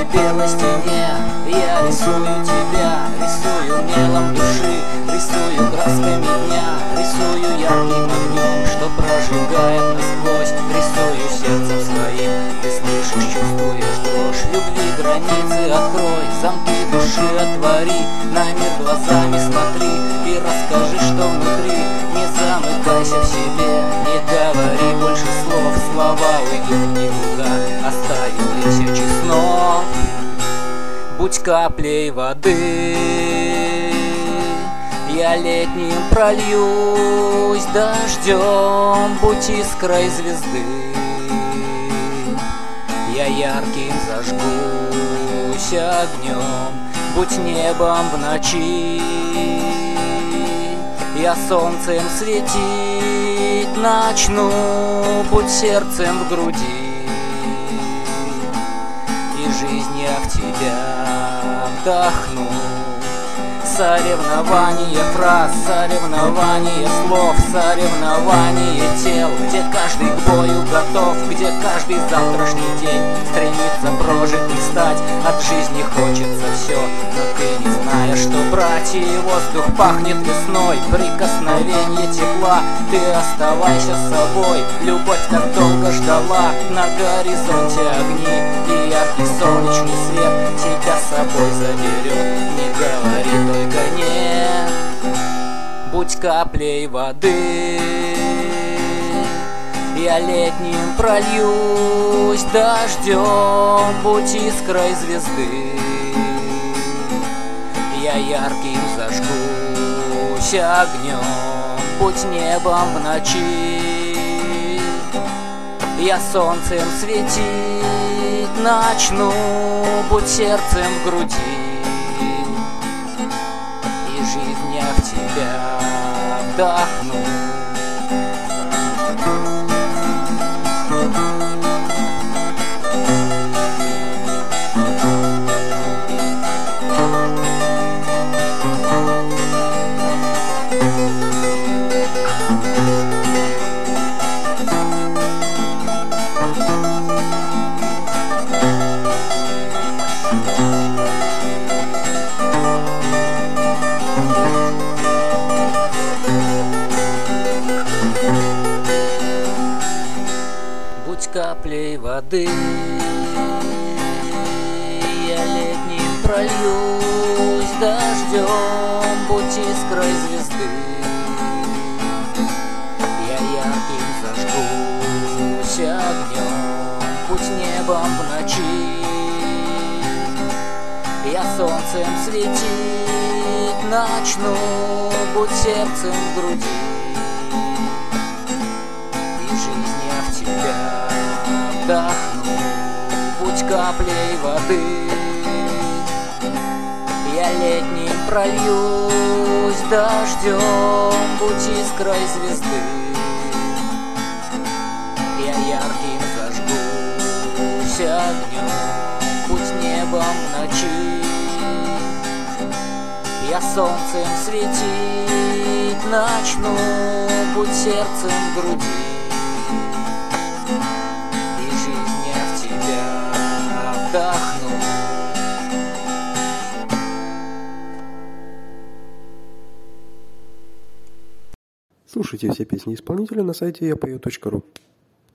белой стене я рисую тебя, рисую мелом души, рисую красками дня, рисую ярким огнем, что прожигает насквозь, рисую сердцем своим. Ты слышишь, чувствуешь дрожь любви, границы открой, замки души отвори, на мир глазами смотри и расскажи, что внутри. Не замыкайся в себе, не говори больше слов, слова уйдут никуда, оставил тысячи снов. Будь каплей воды, я летним прольюсь дождем, будь искрой звезды, я ярким зажгусь огнем, будь небом в ночи, я солнцем светить начну, будь сердцем в груди, и жизнь я в тебя вдохну. Соревнование фраз, соревнование слов, соревнование тел, где каждый к бою готов, где каждый завтрашний день стремится прожить и стать. От жизни хочется все, но ты не знаешь, что брать, и воздух пахнет весной, прикосновение тепла. Ты оставайся с собой, любовь так долго ждала. На горизонте огни и яркий солнечный свет тебя с собой заберет. Не говори только нет, будь каплей воды, я летним прольюсь дождем, будь искрой звезды, я ярким зажгусь огнем, будь небом в ночи, я солнцем светить начну, будь сердцем в груди, и жизнь я в тебя вдохну. Будь каплей воды, я летним прольюсь дождем, будь искрой звезды, я ярким зажгусь огнем, будь небом в ночи, я солнцем светить начну, будь сердцем в груди, и жизнь я в тебя вдохну. Будь каплей воды, я летним прольюсь дождем, будь искрой звезды, я ярким зажгусь огнем, будь небом в ночи, я солнцем светить начну, будь сердцем в груди, и жизнь я в тебя вдохну. Слушайте все песни исполнителя на сайте yapeo.ru.